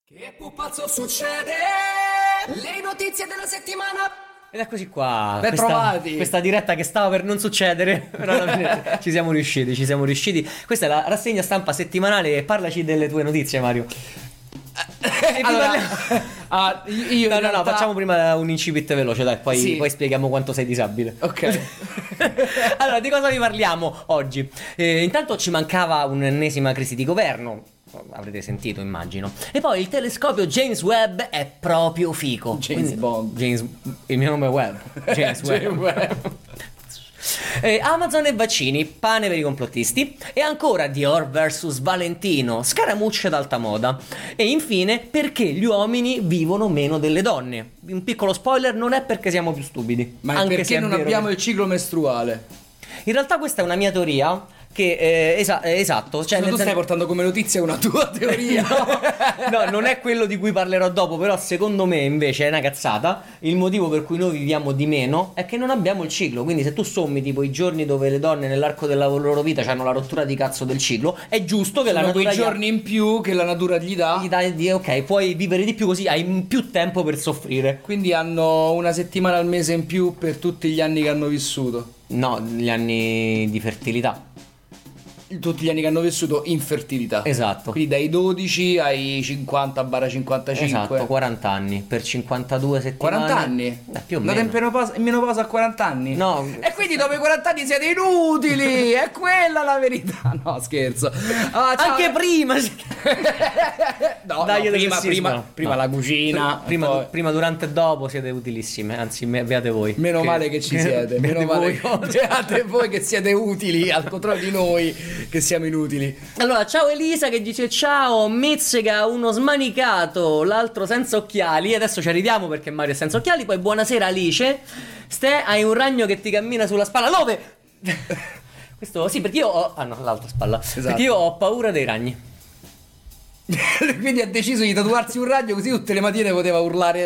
Che pupazzo succede? Le notizie della settimana. Ed eccoci qua, Ben trovati. questa diretta che stava per non succedere, però alla fine ci siamo riusciti. Questa è la rassegna stampa settimanale. Parlaci delle tue notizie, Mario. No, facciamo prima un incipit veloce, dai, poi spieghiamo quanto sei disabile. Ok. Allora, di cosa vi parliamo oggi? Intanto ci mancava un'ennesima crisi di governo. Avrete sentito, immagino. E poi il telescopio James Webb è proprio fico. Bond. Il mio nome è Webb. James Webb. Amazon e vaccini, pane per i complottisti. E ancora Dior vs Valentino, scaramucce d'alta moda. E infine, perché gli uomini vivono meno delle donne. Un piccolo spoiler: non è perché siamo più stupidi, ma è perché non abbiamo il ciclo mestruale. In realtà questa è una mia teoria che esatto, cioè tu stai portando come notizia una tua teoria. No, non è quello di cui parlerò dopo, però secondo me invece è una cazzata. Il motivo per cui noi viviamo di meno è che non abbiamo il ciclo. Quindi se tu sommi tipo i giorni dove le donne nell'arco della loro vita hanno la rottura di cazzo del ciclo, è giusto che la natura quei giorni in più che la natura gli dà. Ok, puoi vivere di più, così hai più tempo per soffrire. Quindi hanno una settimana al mese in più per tutti gli anni che hanno vissuto. No, gli anni di fertilità. Tutti gli anni che hanno vissuto in fertilità. Esatto. Quindi dai 12 ai 50-55. Esatto, 40 anni per 52 settimane. 40 anni? Più o meno. Andate in menopausa a 40 anni? No. E quindi dopo i 40 anni siete inutili. È quella la verità. No, scherzo. Anche prima. Prima la cucina. Prima, durante e dopo siete utilissime. Anzi, beate voi. Meno male che ci siete. Meno male beate voi che siete utili, al contrario di noi che siamo inutili. Allora, ciao Elisa che dice ciao, Mezzega uno smanicato, l'altro senza occhiali. Adesso ci arriviamo perché Mario è senza occhiali. Poi buonasera Alice. Ste, hai un ragno che ti cammina sulla spalla. Dove? Questo sì, perché io ho... Ah no, l'altra spalla. Esatto. Perché io ho paura dei ragni. Quindi ha deciso di tatuarsi un ragno così tutte le mattine poteva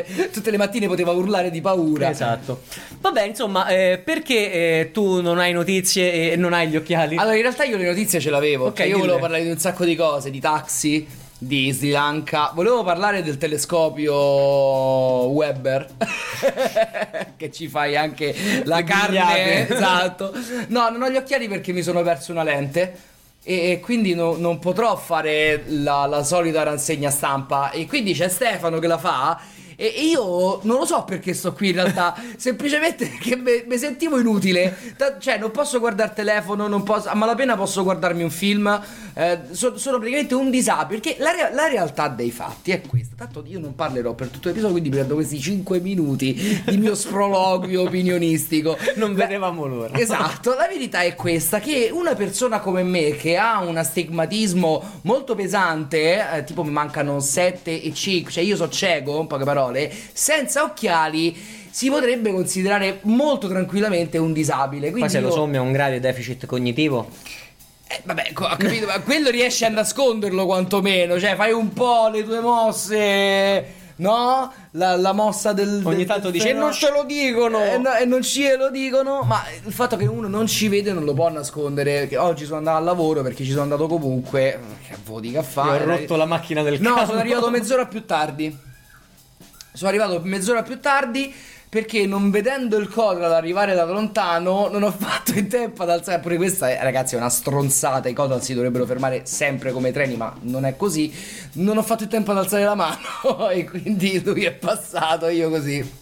urlare di paura. Esatto. Vabbè, insomma, perché tu non hai notizie e non hai gli occhiali? Allora, in realtà io le notizie ce l'avevo. Ok, io volevo parlare di un sacco di cose, di taxi, di Sri Lanka. Volevo parlare del telescopio Weber che ci fai anche la carne. Esatto. No, non ho gli occhiali perché mi sono perso una lente e quindi non potrò fare la solita rassegna stampa. E quindi c'è Stefano che la fa. E io non lo so perché sto qui in realtà. Semplicemente perché mi sentivo inutile. Cioè non posso guardare il telefono, non posso, a malapena posso guardarmi un film. Sono praticamente un disabile. Perché la realtà dei fatti è questa. Tanto io non parlerò per tutto l'episodio, quindi prendo questi 5 minuti di mio sproloquio opinionistico. Non vedevamo l'ora. Esatto, la verità è questa: che una persona come me che ha un astigmatismo molto pesante, tipo mi mancano 7 e 5, cioè io so cieco, in poche parole, senza occhiali si potrebbe considerare molto tranquillamente un disabile. Quindi poi se lo sommi a un grave deficit cognitivo. Vabbè, ho capito, ma quello riesci a nasconderlo quantomeno. Cioè fai un po' le tue mosse, no? La mossa del... Ogni tanto dice non ce lo dicono. E non ce lo dicono. Ma il fatto che uno non ci vede non lo può nascondere. Che oggi sono andato al lavoro perché ci sono andato comunque. Che voti che fare? Ho rotto la macchina del No, cavo. sono arrivato mezz'ora più tardi perché non vedendo il Codral arrivare da lontano non ho fatto in tempo ad alzare. Pure questa ragazzi è una stronzata. I Codral si dovrebbero fermare sempre come treni, ma non è così. Non ho fatto in tempo ad alzare la mano e quindi lui è passato, io così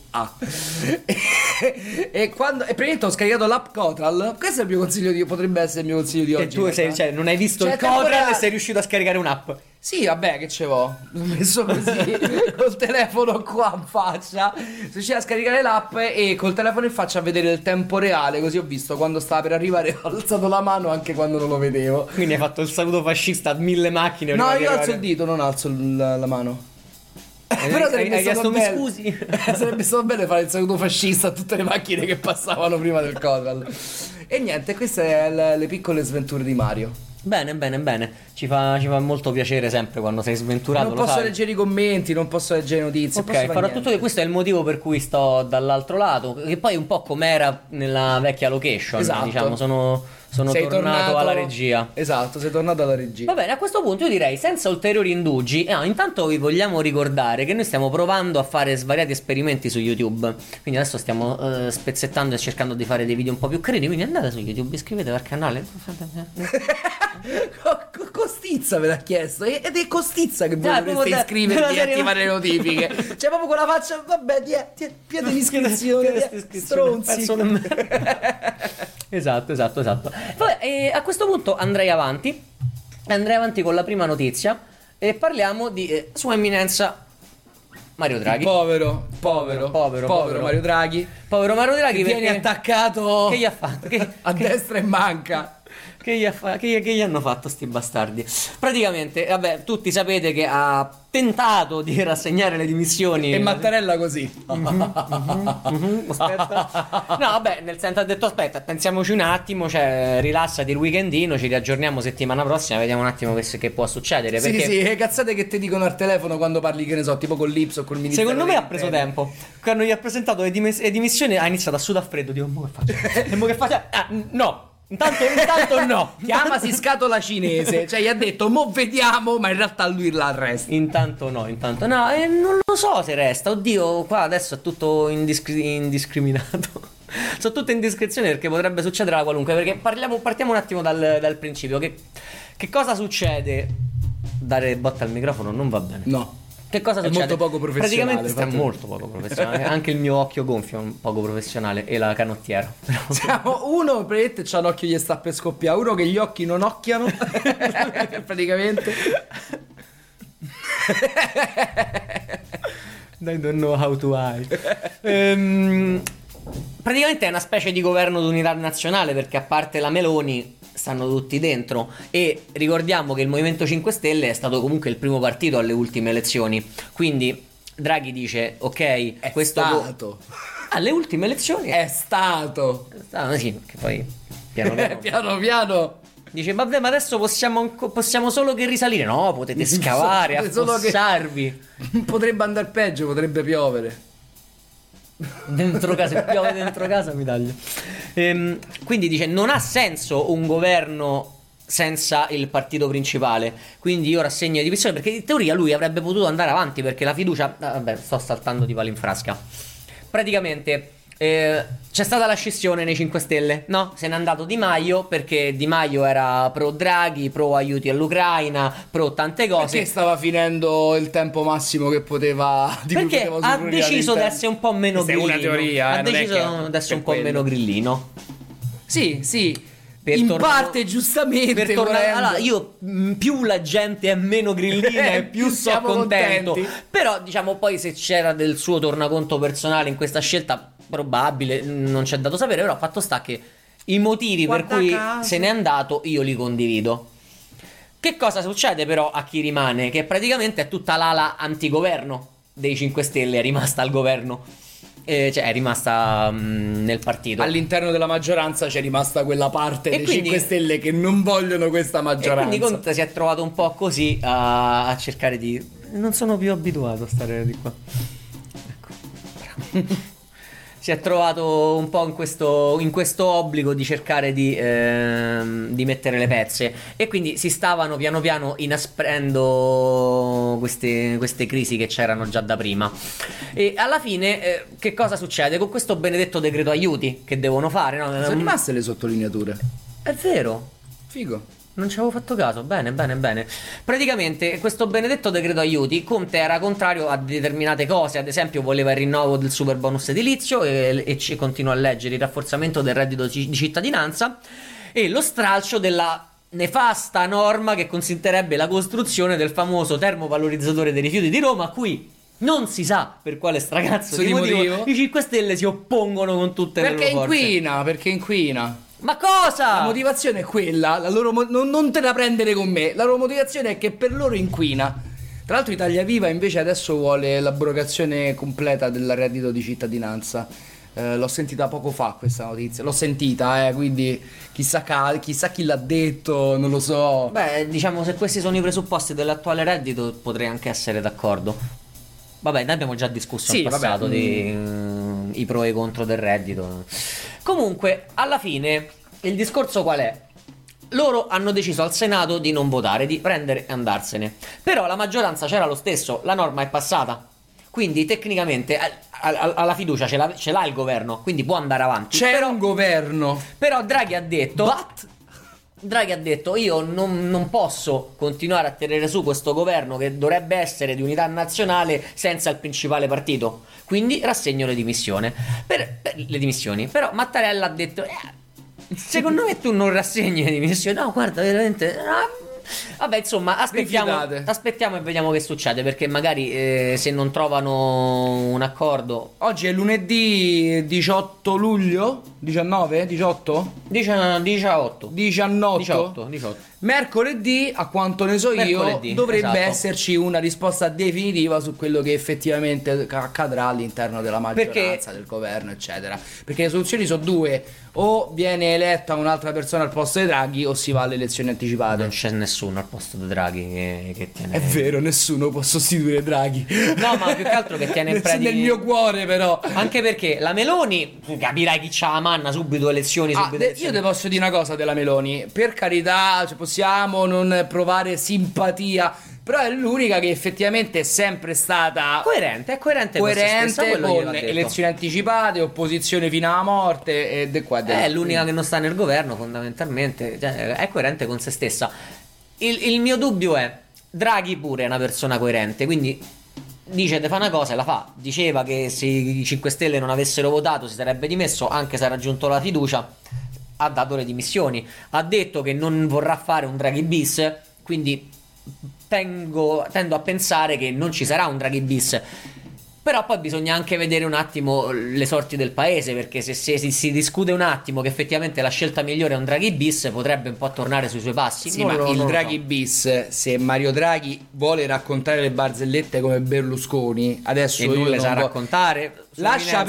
e praticamente ho scaricato l'app Codral. Questo è il mio consiglio potrebbe essere il mio consiglio di oggi. E tu non hai visto il Codral e sei riuscito a scaricare un'app. Sì, vabbè, che ce l'ho messo così col telefono qua in faccia. Sono riuscito a scaricare l'app e col telefono in faccia a vedere il tempo reale. Così ho visto quando stava per arrivare. Ho alzato la mano anche quando non lo vedevo. Quindi hai fatto il saluto fascista a 1000 macchine. No, io alzo il dito, non alzo la mano. Però sarebbe stato bello. Scusi. Sarebbe stato bello fare il saluto fascista a tutte le macchine che passavano prima del Codral. E niente, queste sono le piccole sventure di Mario. Bene. Ci fa molto piacere sempre quando sei sventurato. Non posso leggere i commenti, non posso leggere notizie. Ok, farò tutto che questo è il motivo per cui sto dall'altro lato. Che poi è un po' com'era nella vecchia location. Esatto. Diciamo, sono Sono tornato alla regia. Esatto, sei tornato alla regia. Va bene, a questo punto io direi, senza ulteriori indugi, intanto vi vogliamo ricordare che noi stiamo provando a fare svariati esperimenti su YouTube. Quindi adesso stiamo spezzettando e cercando di fare dei video un po' più carini. Quindi andate su YouTube, iscrivetevi al canale. Costizza ve l'ha chiesto. Ed è Costizza che voi proprio dovreste iscrivervi e serie- attivare le notifiche. Cioè proprio con la faccia, vabbè, piede di iscrizione, stronzi. Perso nemmeno. Esatto. Vabbè, e a questo punto andrei avanti con la prima notizia e parliamo di Sua Eminenza Mario Draghi. Povero Mario Draghi. Povero Mario Draghi, Che viene perché attaccato che gli ha fatto? a destra e manca. Che gli hanno fatto sti bastardi? Praticamente, vabbè, tutti sapete che ha tentato di rassegnare le dimissioni. E Mattarella così. Aspetta. No, vabbè, nel senso ha detto aspetta, pensiamoci un attimo, cioè rilassati il weekendino, ci riaggiorniamo settimana prossima, vediamo un attimo che può succedere. Sì, Perché sì, le cazzate che ti dicono al telefono quando parli, che ne so, tipo con l'Ips o col ministero. secondo me ha preso tempo. Quando gli ha presentato le dimissioni ha iniziato a sudare freddo. Dico, mo che faccio? E mo che faccio? No. Intanto no. Chiamasi scatola cinese. Cioè gli ha detto mo vediamo, ma in realtà lui la arresta. Intanto no. E non lo so se resta. Oddio, qua adesso è tutto indiscriminato. Sono tutte indiscrezioni perché potrebbe succedere a qualunque. Perché partiamo un attimo dal principio. Che cosa succede? Dare botta al microfono non va bene. No. Che cosa È succede? molto poco professionale, Praticamente è molto poco professionale. Anche il mio occhio gonfio è un poco professionale. E la canottiera. Uno praticamente c'ha l'occhio gli sta per scoppiare, uno che gli occhi non occhiano. Praticamente. I don't know how to hide. Praticamente è una specie di governo d'unità nazionale, perché a parte la Meloni stanno tutti dentro. E ricordiamo che il Movimento 5 Stelle è stato comunque il primo partito alle ultime elezioni. Quindi Draghi dice ok, È questo stato. alle ultime elezioni È stato. sì, perché poi piano piano Piano piano. dice vabbè, ma adesso possiamo solo che risalire. No, potete scavare, Solo che- affossarvi. Potrebbe andare peggio, potrebbe piovere. Dentro casa, se piove dentro casa mi taglio. Quindi dice non ha senso un governo senza il partito principale. Quindi io rassegno le dimissioni, perché in teoria lui avrebbe potuto andare avanti, perché la fiducia vabbè, sto saltando di palo in frasca. Praticamente c'è stata la scissione nei 5 Stelle, no? Se n'è andato Di Maio, perché Di Maio era pro Draghi, pro aiuti all'Ucraina, pro tante cose. Perché stava finendo il tempo massimo che poteva. Perché ha deciso di essere un po' meno Questa è grillino. una teoria, Ha non è deciso che di essere un po' per meno quello. grillino. Sì. Per in tornare- parte giustamente. Per tornare, volendo. allora, io più la gente è meno grillina e più sono siamo contento. contenti. Però diciamo poi se c'era del suo tornaconto personale in questa scelta, probabile, non c'è dato sapere. Però fatto sta che i motivi Guarda per cui caso. se n'è andato io li condivido. Che cosa succede però a chi rimane? Che praticamente è tutta l'ala antigoverno dei 5 Stelle, è rimasta al governo. Cioè è rimasta nel partito. All'interno della maggioranza c'è rimasta quella parte E dei quindi- 5 Stelle che non vogliono questa E maggioranza. quindi Conte si è trovato un po' così a cercare di... Non sono più abituato a stare di qua. Ecco, bravo. Si è trovato un po' in questo obbligo di cercare di mettere le pezze. E quindi si stavano piano piano inasprendo queste crisi che c'erano già da prima. E alla fine che cosa succede? Con questo benedetto decreto aiuti che devono fare, no? Sono rimaste le sottolineature. È vero. Figo. Non ci avevo fatto caso, bene. Praticamente questo benedetto decreto aiuti, Conte era contrario a determinate cose, ad esempio voleva il rinnovo del super bonus edilizio e ci continuo a leggere il rafforzamento del reddito di cittadinanza e lo stralcio della nefasta norma che consentirebbe la costruzione del famoso termovalorizzatore dei rifiuti di Roma, a cui non si sa per quale stracazzo di motivo i 5 Stelle si oppongono con tutte le loro forze. Perché inquina. Ma cosa? La motivazione è quella, la loro non te la prendere con me. La loro motivazione è che per loro inquina. Tra l'altro Italia Viva invece adesso vuole l'abrogazione completa del reddito di cittadinanza. L'ho sentita poco fa questa notizia. L'ho sentita, quindi chissà chi l'ha detto, non lo so. Beh, diciamo, se questi sono i presupposti dell'attuale reddito potrei anche essere d'accordo. Vabbè, ne abbiamo già discusso in passato i pro e i contro del reddito. Comunque, alla fine, il discorso qual è? loro hanno deciso al Senato di non votare, di prendere e andarsene. Però la maggioranza c'era lo stesso, la norma è passata. Quindi tecnicamente alla fiducia ce l'ha il governo, quindi può andare avanti. C'è un governo. Però Draghi ha detto io non posso continuare a tenere su questo governo che dovrebbe essere di unità nazionale senza il principale partito. Quindi rassegno le dimissioni. Però Mattarella ha detto secondo me tu non rassegni le dimissioni. No, guarda, veramente vabbè, insomma, aspettiamo e vediamo che succede, perché magari se non trovano un accordo. Oggi è lunedì 18 luglio? 19? 18? 18. 19? Mercoledì, a quanto ne so io, dovrebbe esserci una risposta definitiva su quello che effettivamente accadrà all'interno della maggioranza, del governo, eccetera. Perché le soluzioni sono due: o viene eletta un'altra persona al posto di Draghi, o si va alle elezioni anticipate. Non c'è nessuno al posto di Draghi che tiene. È vero, nessuno può sostituire Draghi. No, ma più che altro che tiene in nel mio cuore, però. Anche perché la Meloni, capirai chi c'ha la manna, subito elezioni, Io te posso dire una cosa della Meloni. Per carità, possiamo non provare simpatia, però è l'unica che effettivamente è sempre stata coerente con elezioni anticipate, opposizione fino alla morte, ed è qua. È l'unica che non sta nel governo, fondamentalmente, cioè, è coerente con se stessa. Il mio dubbio è: Draghi pure è una persona coerente, quindi dice te fa una cosa e la fa. Diceva che se i 5 Stelle non avessero votato si sarebbe dimesso, anche se ha raggiunto la fiducia. Ha dato le dimissioni, ha detto che non vorrà fare un Draghi bis, quindi tendo a pensare che non ci sarà un Draghi bis. Però poi bisogna anche vedere un attimo le sorti del paese, perché se si discute un attimo che effettivamente la scelta migliore è un Draghi bis, potrebbe un po' tornare sui suoi passi. Sì, ma il Draghi bis, se Mario Draghi vuole raccontare le barzellette come Berlusconi, adesso io non le sa non raccontare, lasci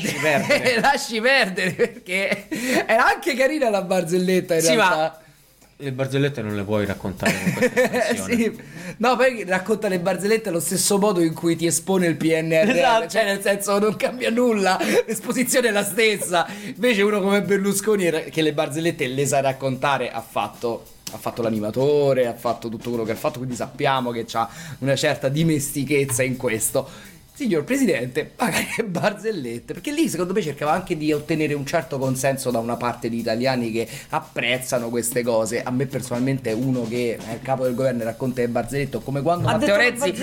perdere, perché era anche carina la barzelletta in realtà. Ma le barzellette non le puoi raccontare con questa espressione. Sì. No, poi racconta le barzellette allo stesso modo in cui ti espone il PNRR. Esatto. Cioè, nel senso, non cambia nulla, l'esposizione è la stessa. Invece uno come Berlusconi, che le barzellette le sa raccontare, ha fatto l'animatore, ha fatto tutto quello che ha fatto, quindi sappiamo che ha una certa dimestichezza in questo. Signor Presidente, magari le barzellette, perché lì secondo me cercava anche di ottenere un certo consenso da una parte di italiani che apprezzano queste cose. A me personalmente è uno che è il capo del governo e racconta le barzellette, come quando Matteo Renzi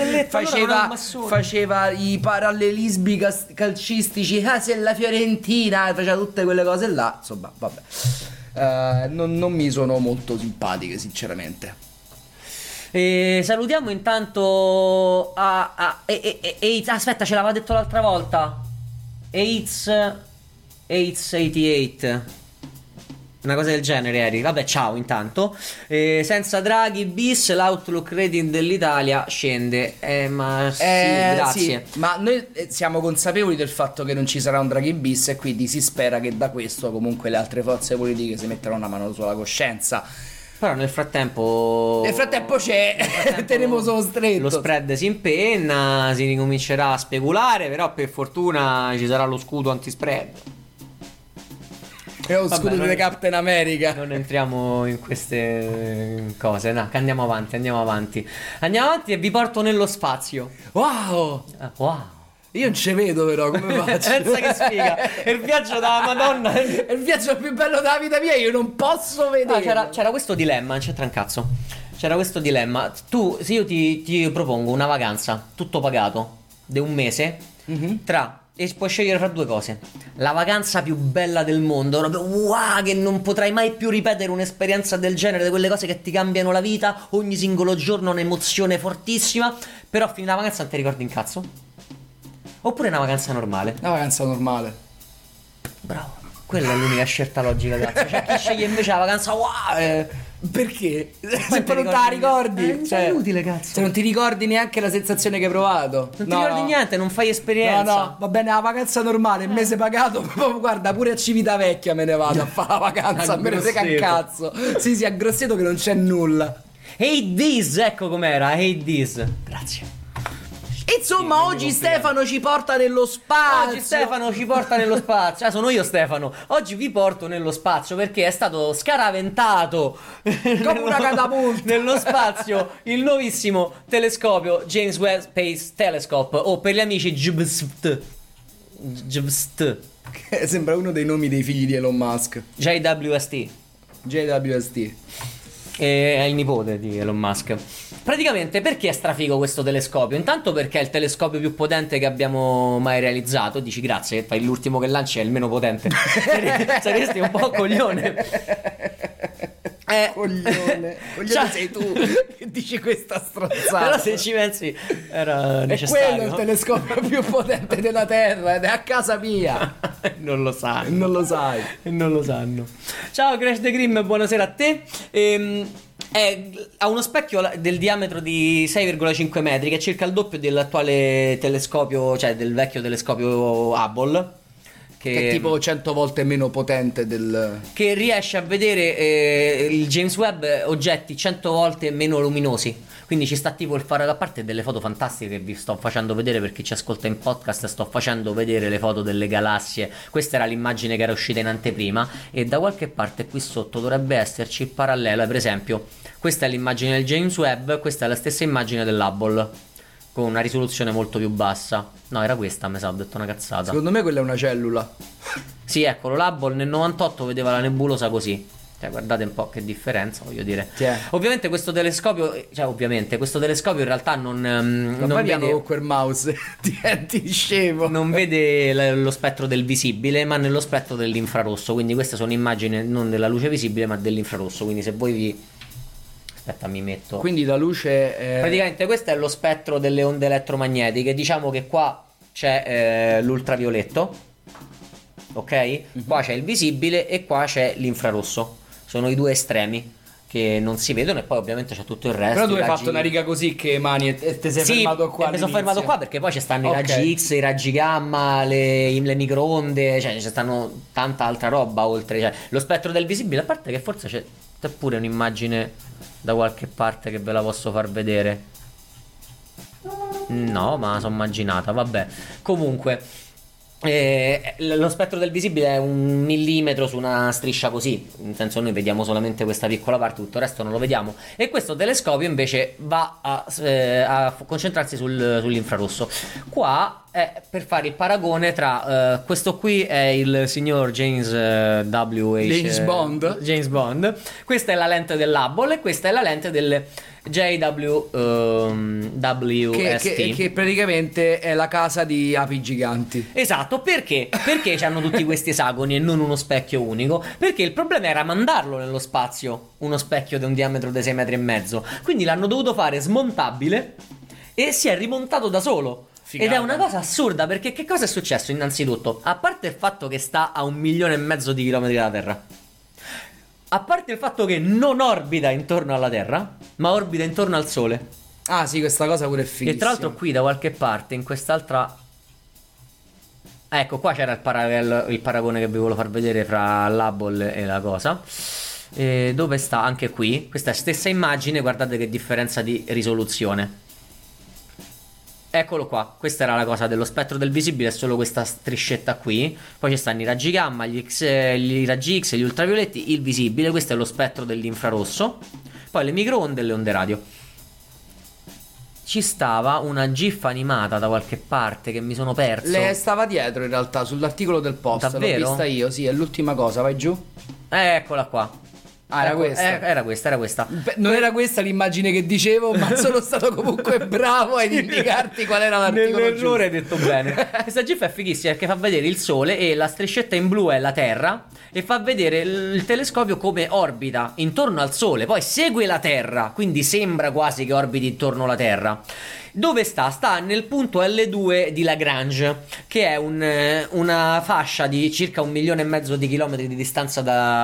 faceva i parallelismi calcistici, se la Fiorentina faceva tutte quelle cose là, insomma, vabbè. Non mi sono molto simpatiche, sinceramente. Salutiamo intanto aspetta, ce l'aveva detto l'altra volta AIDS88, una cosa del genere eri. Vabbè, ciao intanto. Senza Draghi bis l'outlook rating dell'Italia scende. Ma sì, grazie. Sì, ma noi siamo consapevoli del fatto che non ci sarà un Draghi bis, e quindi si spera che da questo comunque le altre forze politiche si metteranno una mano sulla coscienza. Però nel frattempo c'è teniamo solo stretto. Lo spread si impenna, si ricomincerà a speculare, però per fortuna ci sarà lo scudo antispread. È lo scudo di Captain America. Non entriamo in queste cose, no, andiamo avanti e vi porto nello spazio. Wow. Io non ci vedo, però come faccio? Pensa che sfiga. È il viaggio della Madonna. È il viaggio più bello della vita mia. Io non posso vedere. C'era questo dilemma, non c'entra un cazzo. C'era questo dilemma. Se io ti propongo una vacanza, tutto pagato, di un mese, e puoi scegliere fra due cose: la vacanza più bella del mondo, proprio wow, che non potrai mai più ripetere un'esperienza del genere, di quelle cose che ti cambiano la vita, ogni singolo giorno un'emozione fortissima, però a fine la vacanza non ti ricordi un cazzo. Oppure una vacanza normale. Una vacanza normale. Bravo. Quella è l'unica scelta logica, cazzo. C'è chi sceglie invece la vacanza wow. Perché? Se poi non te la ricordi, cioè, è inutile, cazzo. Se non ti ricordi neanche la sensazione che hai provato. Non ti ricordi niente, non fai esperienza. No, va bene, la vacanza normale, il mese pagato. Guarda, pure a Civitavecchia me ne vado a fare la vacanza. Me ne frega un cazzo. Sì, a Grosseto che non c'è nulla. Hate this, ecco com'era. Hate this. Grazie. Insomma, oggi Stefano ci porta nello spazio. Oggi Stefano ci porta nello spazio. Ah, sono io Stefano. Oggi vi porto nello spazio perché è stato scaraventato come una catapulta nello spazio il nuovissimo telescopio James Webb Space Telescope, o per gli amici JWST. Sembra uno dei nomi dei figli di Elon Musk. JWST. JWST. È il nipote di Elon Musk. Praticamente, perché è strafigo questo telescopio? Intanto perché è il telescopio più potente che abbiamo mai realizzato. Dici grazie, fai l'ultimo che lanci, è il meno potente. Saresti un po' coglione. Coglione sei tu che dici questa stronzata. Però se ci pensi era necessario. È quello il telescopio più potente della Terra ed è a casa mia. Non lo sanno. Non lo sai. Non lo sanno. Ciao Crash the Grim, buonasera a te. Ha uno specchio del diametro di 6,5 metri, che è circa il doppio dell'attuale telescopio, cioè del vecchio telescopio Hubble. Che è tipo 100 volte meno potente del... Che riesce a vedere il James Webb oggetti 100 volte meno luminosi. Quindi ci sta tipo il faro, a parte delle foto fantastiche che vi sto facendo vedere per chi ci ascolta in podcast. Sto facendo vedere le foto delle galassie. Questa era l'immagine che era uscita in anteprima, e da qualche parte qui sotto dovrebbe esserci il parallelo. Per esempio, questa è l'immagine del James Webb, questa è la stessa immagine dell'Hubble, con una risoluzione molto più bassa. No, era questa, mi sa, ho detto una cazzata. Secondo me quella è una cellula. Sì, eccolo, l'Hubble nel 98 vedeva la nebulosa così. Cioè, guardate un po' che differenza, voglio dire. Ovviamente questo telescopio, questo telescopio in realtà non vede con quel mouse, diventi scemo. Non vede lo spettro del visibile, ma nello spettro dell'infrarosso. Quindi queste sono immagini non della luce visibile, ma dell'infrarosso. Quindi se voi vi... Aspetta, mi metto. Quindi la luce praticamente questo è lo spettro delle onde elettromagnetiche. Diciamo che qua c'è l'ultravioletto, ok? Qua c'è il visibile e qua c'è l'infrarosso. Sono i due estremi che non si vedono, e poi ovviamente c'è tutto il resto. Però tu hai fatto una riga così che mani e ti sei fermato qua. Mi sono fermato qua perché poi ci stanno i raggi X, i raggi gamma, le microonde, cioè ci stanno tanta altra roba oltre. Cioè, lo spettro del visibile, a parte che forse c'è pure un'immagine da qualche parte che ve la posso far vedere. No, ma sono immaginata, vabbè. Comunque lo spettro del visibile è 1 millimetro su una striscia così. Nel senso, noi vediamo solamente questa piccola parte, tutto il resto non lo vediamo. E questo telescopio invece va a concentrarsi sull'infrarosso. Qua è per fare il paragone tra questo qui è il signor James Bond. Questa è la lente dell'Hubble e questa è la lente del JWST, che praticamente è la casa di api giganti. Esatto. Perché hanno tutti questi esagoni e non uno specchio unico? Perché il problema era mandarlo nello spazio, uno specchio di un diametro di 6,5 metri. Quindi l'hanno dovuto fare smontabile e si è rimontato da solo. Figata. Ed è una cosa assurda, perché che cosa è successo innanzitutto? A parte il fatto che sta a 1,5 milioni di chilometri dalla Terra, a parte il fatto che non orbita intorno alla Terra, ma orbita intorno al Sole. Ah sì, questa cosa pure è fighissima. E tra l'altro qui da qualche parte, in quest'altra... Ecco, qua c'era il paragone che vi volevo far vedere fra l'Hubble e la cosa. Dove sta? Anche qui. Questa stessa immagine, guardate che differenza di risoluzione. Eccolo qua, questa era la cosa dello spettro del visibile, è solo questa striscetta qui. Poi ci stanno i raggi gamma, i raggi X, gli ultravioletti, il visibile. Questo è lo spettro dell'infrarosso. Poi le microonde e le onde radio. Ci stava una gif animata da qualche parte che mi sono perso. Le stava dietro in realtà, sull'articolo del post. Davvero? L'ho vista io, sì, è l'ultima cosa, vai giù. Eccola qua. Ah, era questa? Era questa. Beh, non era questa l'immagine che dicevo, ma sono stato comunque bravo ad indicarti qual era l'articolo. Nell'errore hai detto bene. Questa gif è fighissima perché fa vedere il Sole e la striscetta in blu è la Terra, e fa vedere il telescopio come orbita intorno al Sole, poi segue la Terra, quindi sembra quasi che orbiti intorno alla Terra. Dove sta? Sta nel punto L2 di Lagrange, che è una fascia di circa 1,5 milioni di chilometri di distanza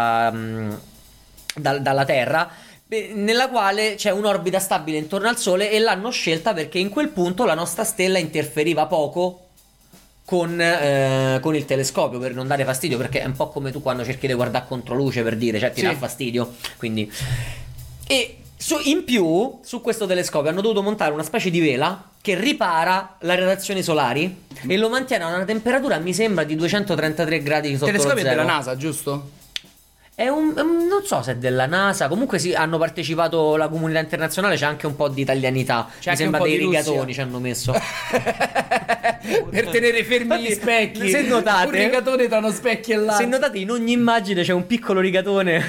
dalla Terra, nella quale c'è un'orbita stabile intorno al Sole, e l'hanno scelta perché in quel punto la nostra stella interferiva poco con il telescopio, per non dare fastidio, perché è un po' come tu quando cerchi di guardare controluce, per dire, cioè ti dà fastidio, quindi. E In più, su questo telescopio hanno dovuto montare una specie di vela che ripara le radiazioni solari e lo mantiene a una temperatura, mi sembra, di 233 gradi sotto lo Telescopio zero. è della NASA, giusto? Non so se è della NASA. Comunque sì, hanno partecipato la comunità internazionale. C'è anche un po' di italianità. C'è Mi anche un sembra po' dei di Russia. rigatoni ci hanno messo. Per tenere fermi gli Infatti, specchi. se notate, un rigatone tra uno specchio e l'altro. se notate, in ogni immagine c'è un piccolo rigatone.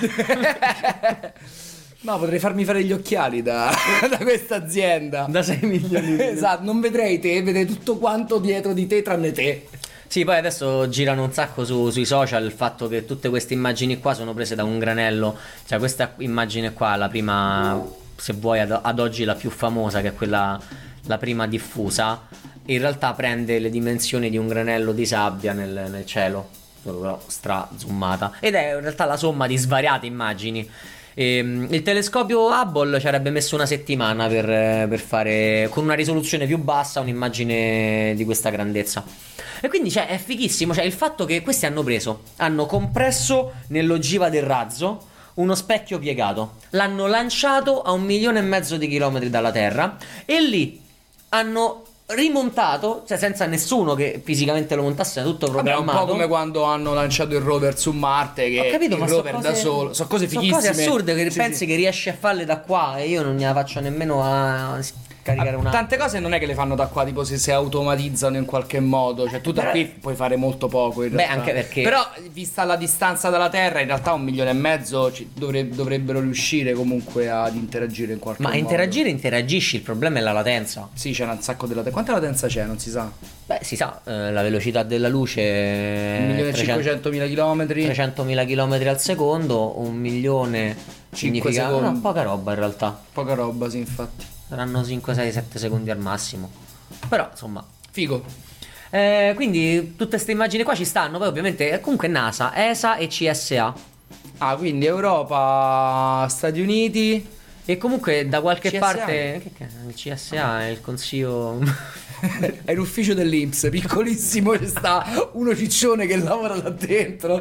No, potrei farmi fare gli occhiali da questa azienda. Da 6 milioni. Esatto, non vedrei te, vedrei tutto quanto dietro di te tranne te. Sì, poi adesso girano un sacco sui social il fatto che tutte queste immagini qua sono prese da un granello. Cioè questa immagine qua, la prima, se vuoi ad oggi la più famosa, che è quella, la prima diffusa, in realtà prende le dimensioni di un granello di sabbia nel cielo, solo però stra zoomata. Ed è in realtà la somma di svariate immagini. Il telescopio Hubble ci avrebbe messo una settimana per fare con una risoluzione più bassa un'immagine di questa grandezza. E quindi cioè, è fighissimo, cioè il fatto che questi hanno compresso nell'ogiva del razzo uno specchio piegato, l'hanno lanciato a 1,5 milioni di chilometri dalla Terra e lì hanno rimontato, cioè senza nessuno che fisicamente lo montasse, tutto Vabbè, è un programmato. po' come quando hanno lanciato il rover su Marte, che Ho capito, il ma rover da solo. Sono cose fighissime. Sono cose assurde che Sì, pensi sì. che riesci a farle da qua e io non gliela faccio nemmeno a caricare una. Tante cose non è che le fanno da qua, tipo se si automatizzano in qualche modo. Cioè tu da qui puoi fare molto poco in realtà. anche perché Però vista la distanza dalla Terra, in realtà 1,5 milioni dovrebbero riuscire comunque ad interagire in qualche Ma modo. interagire interagisci, il problema è la latenza. Sì, c'è un sacco della Quanta latenza c'è? Non si sa. Beh, si sa, la velocità della luce è 1.500.000 chilometri. 300.000 km al secondo, 1 milione 5 significa secondi. no, poca roba in realtà. Poca roba, sì, infatti. Saranno 5, 6, 7 secondi al massimo. Però, insomma, Figo. quindi tutte queste immagini qua ci stanno. Poi ovviamente comunque NASA, ESA e CSA. Ah, quindi Europa, Stati Uniti. E comunque da qualche CSA? parte il CSA è il consiglio. È l'ufficio dell'Inps, piccolissimo, c'è sta uno ciccione che lavora là dentro.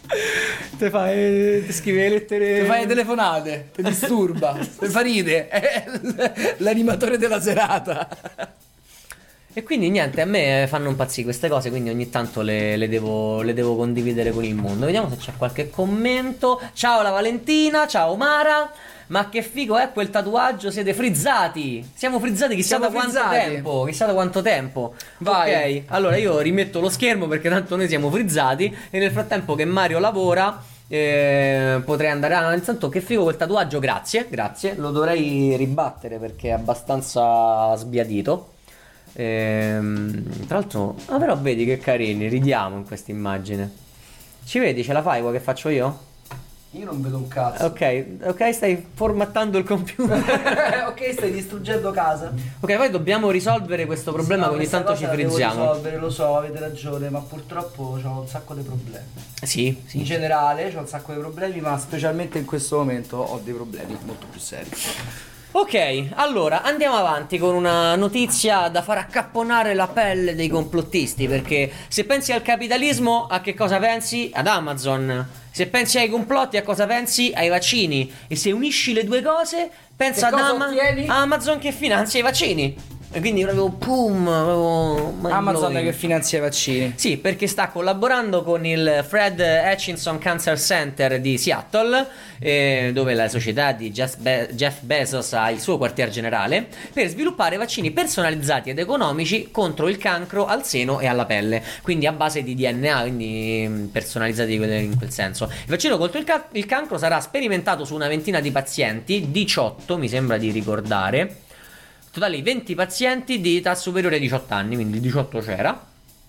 Ti scrive le lettere. Ti fai le telefonate, ti disturba, ti fa ride, è l'animatore della serata. E quindi niente, a me fanno impazzire queste cose, quindi ogni tanto le devo condividere con il mondo. Vediamo se c'è qualche commento. Ciao la Valentina, ciao Mara. Ma che figo è quel tatuaggio, siete frizzati. Siamo frizzati chissà da quanto tempo. Chissà da quanto tempo. Vai. Ok, allora io rimetto lo schermo perché tanto noi siamo frizzati. E nel frattempo che Mario lavora potrei andare avanti. Intanto che figo quel tatuaggio, grazie. Lo dovrei ribattere perché è abbastanza sbiadito. Tra l'altro, però vedi che carini, ridiamo in questa immagine. Ci vedi, ce la fai qua che faccio io? Io non vedo un cazzo. Ok, stai formattando il computer. Ok, stai distruggendo casa. Ok, poi dobbiamo risolvere questo problema che ogni tanto ci frizziamo. Risolvere, lo so, avete ragione, ma purtroppo ho un sacco di problemi. Sì, In generale ho un sacco di problemi, ma specialmente in questo momento ho dei problemi molto più seri. Ok, allora andiamo avanti con una notizia da far accapponare la pelle dei complottisti. Perché se pensi al capitalismo, a che cosa pensi? Ad Amazon. Se pensi ai complotti, a cosa pensi? Ai vaccini. E se unisci le due cose, pensa Che ad cosa ottieni? Amazon che finanzia i vaccini. E quindi proprio boom, proprio mind Amazon blowing. che finanzia i vaccini. Sì, perché sta collaborando con il Fred Hutchinson Cancer Center di Seattle, dove la società di Jeff Bezos ha il suo quartier generale, per sviluppare vaccini personalizzati ed economici contro il cancro al seno e alla pelle, quindi a base di DNA, quindi personalizzati in quel senso. Il vaccino contro il cancro sarà sperimentato su una ventina di pazienti, 18 mi sembra di ricordare. Totali 20 pazienti di età superiore ai 18 anni, quindi il 18 c'era.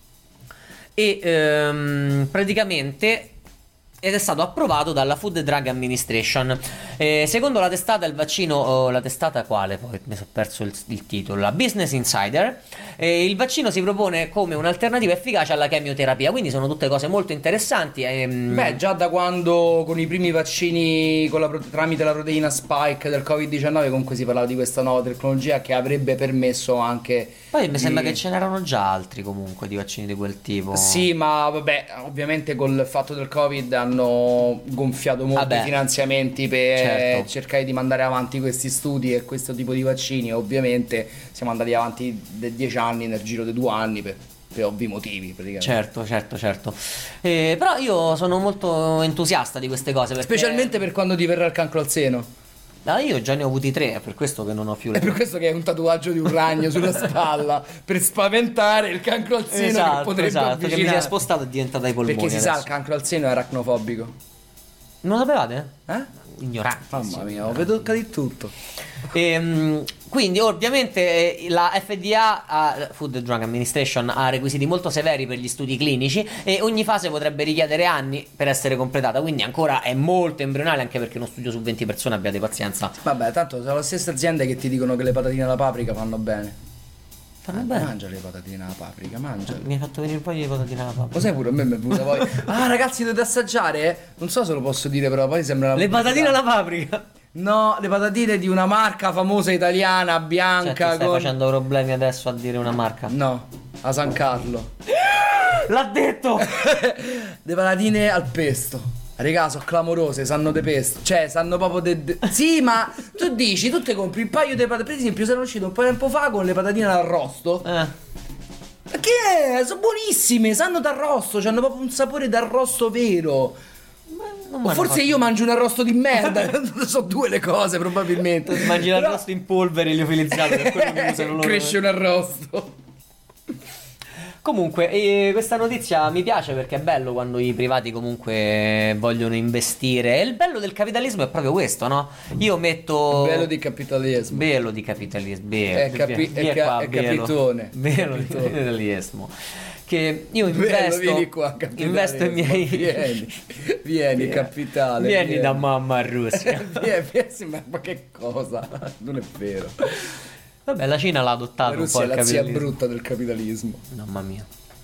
E praticamente ed è stato approvato dalla Food and Drug Administration. Secondo la testata, il vaccino, la testata quale? Poi mi sono perso il titolo. La Business Insider. Il vaccino si propone come un'alternativa efficace alla chemioterapia. Quindi sono tutte cose molto interessanti. Beh, già da quando con i primi vaccini tramite la proteina spike del Covid-19 comunque si parlava di questa nuova tecnologia che avrebbe permesso anche. Poi mi sembra che ce n'erano già altri comunque di vaccini di quel tipo. Sì, ma vabbè, ovviamente col fatto del Covid hanno hanno gonfiato molto Vabbè, i finanziamenti per certo. cercare di mandare avanti questi studi e questo tipo di vaccini. Ovviamente siamo andati avanti di 10 anni nel giro di 2 anni per ovvi motivi praticamente. Certo. Però io sono molto entusiasta di queste cose perché... Specialmente per quando ti verrà il cancro al seno. Io già ne ho avuti 3, è per questo che non ho più È per questo che hai un tatuaggio di un ragno sulla spalla per spaventare il cancro al seno che potrebbe che mi si è avvicinare. spostato e è diventata ai polmoni. Perché si sa, il adesso. cancro al seno è aracnofobico. Non lo sapevate? Eh? Ignorante. Mamma mia, ho veduto di tutto. Quindi ovviamente la FDA, Food and Drug Administration, ha requisiti molto severi per gli studi clinici e ogni fase potrebbe richiedere anni per essere completata, quindi ancora è molto embrionale, anche perché uno studio su 20 persone, abbiate pazienza. Vabbè, tanto sono le stesse aziende che ti dicono che le patatine alla paprika fanno bene. Fanno bene. Mangia le patatine alla paprika, mangiale. Mi hai fatto venire un po' di patatine alla pappa. Lo sai pure a me mi è venuta poi. Ah ragazzi, dovete assaggiare? Non so se lo posso dire, però poi sembra Le patatine alla paprika. No, le patatine di una marca famosa italiana Cioè, bianca ti stai facendo problemi adesso a dire una marca. No, a San Carlo. L'ha detto. Le patatine al pesto. Regà, sono clamorose, sanno de pesto. Cioè, sanno proprio Sì, ma tu dici, tu te compri un paio di patatine. Per esempio, sono uscito un po' di tempo fa con le patatine all'arrosto. Perché sono buonissime, sanno d'arrosto, hanno proprio un sapore d'arrosto vero. O forse io mangio un arrosto di merda. Sono due le cose, probabilmente. Mangi Però l'arrosto in polvere liofilizzato, per quello che usano loro. cresce un arrosto. Comunque, questa notizia mi piace perché è bello quando i privati comunque vogliono investire. E il bello del capitalismo è proprio questo, no? Io metto... Bello di capitalismo. Bello di capitalismo. È capitone. Bello di capitalismo. Che io Bello, investo... vieni qua, capitalismo. Investo i miei... Vieni, capitale. Vieni da mamma a Russia. vieni, ma che cosa? Non è vero. Vabbè, la Cina l'ha La adottato un po' Russia è il la zia capitalismo. brutta del capitalismo. Mamma mia.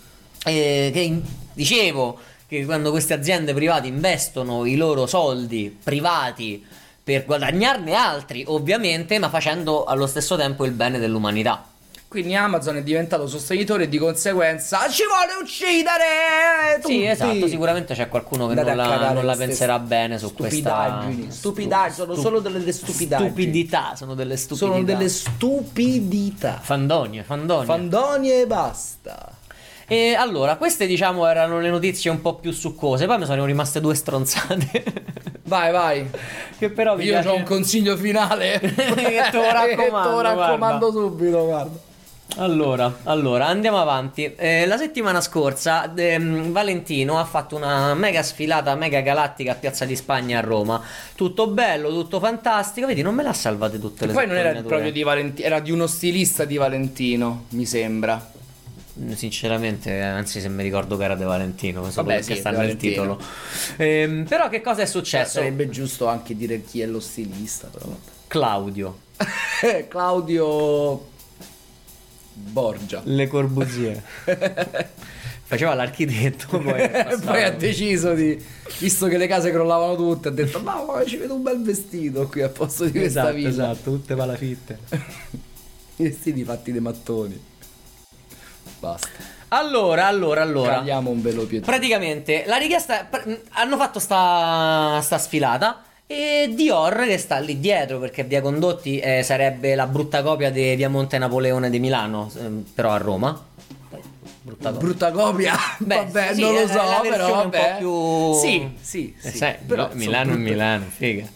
Dicevo che quando queste aziende private investono i loro soldi privati per guadagnarne altri, ovviamente, ma facendo allo stesso tempo il bene dell'umanità. Quindi Amazon è diventato sostenitore e di conseguenza ci vuole uccidere tutti. Sì, esatto, sicuramente c'è qualcuno che Andate non a cagare la queste penserà bene su questa stupidaggini, sono solo delle stupidaggini. stupidità, sono delle stupidità. Sono delle stupidità. Fandonie. Fandoni e basta. E allora, queste diciamo erano le notizie un po' più succose, poi mi sono rimaste 2 stronzate. Vai. Che però mi Io piace... ho un consiglio finale. Che te lo raccomando, te lo raccomando guarda. subito, guarda. Allora, andiamo avanti. La settimana scorsa Valentino ha fatto una mega sfilata, mega galattica a Piazza di Spagna a Roma. Tutto bello, tutto fantastico. Vedi, non me l'ha salvate tutte le Poi non era sottolineature. proprio di Valentino, era di uno stilista di Valentino, mi sembra. Sinceramente, anzi, se mi ricordo che era De Valentino, solo Vabbè, perché sì, sta De nel Valentino. titolo. Però che cosa è successo? Sarebbe giusto anche dire chi è lo stilista, però. Claudio Claudio Borgia. Le Corbusier. Faceva l'architetto, Poi ha deciso di, visto che le case crollavano tutte, ha detto ma ci vedo un bel vestito qui al posto di questa vita. Esatto, tutte palafitte. I vestiti fatti dei mattoni. Basta. Allora. Tagliamo un velo pietoso. Praticamente la richiesta hanno fatto sta sfilata e Dior che sta lì dietro perché Via Condotti sarebbe la brutta copia di Via Monte Napoleone di Milano, però a Roma. Brutta copia. Beh, Vabbè, sì, non lo è so, la versione però un po' vabbè. più Sì. sai, Però Milano è sono brutte. Milano, figa.